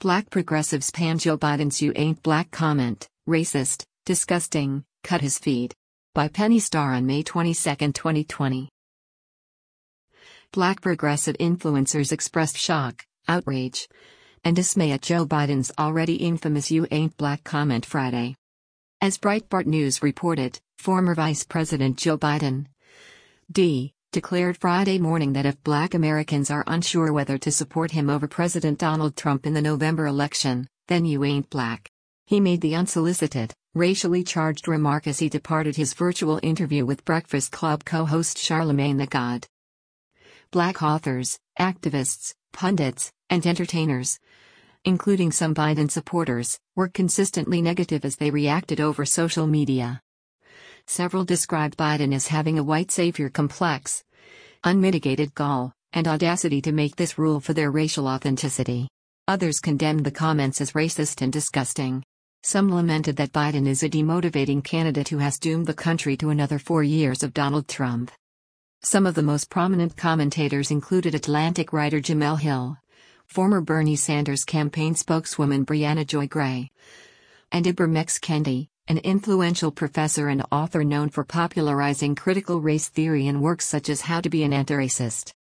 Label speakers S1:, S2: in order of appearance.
S1: Black progressives pan Joe Biden's "You ain't black" comment, racist, disgusting, cut his feed. By Penny Starr on May 22, 2020. Black progressive influencers expressed shock, outrage, and dismay at Joe Biden's already infamous "You ain't black" comment Friday. As Breitbart News reported, former Vice President Joe Biden declared Friday morning that if Black Americans are unsure whether to support him over President Donald Trump in the November election, then you ain't black. He made the unsolicited, racially charged remark as he departed his virtual interview with Breakfast Club co-host Charlamagne tha God. Black authors, activists, pundits, and entertainers, including some Biden supporters, were consistently negative as they reacted over social media. Several described Biden as having a white savior complex, unmitigated gall, and audacity to make this rule for their racial authenticity. Others condemned the comments as racist and disgusting. Some lamented that Biden is a demotivating candidate who has doomed the country to another 4 years of Donald Trump. Some of the most prominent commentators included Atlantic writer Jemele Hill, former Bernie Sanders campaign spokeswoman Briahna Joy Gray, and Ibram X. Kendi, an influential professor and author known for popularizing critical race theory in works such as How to Be an Anti-Racist.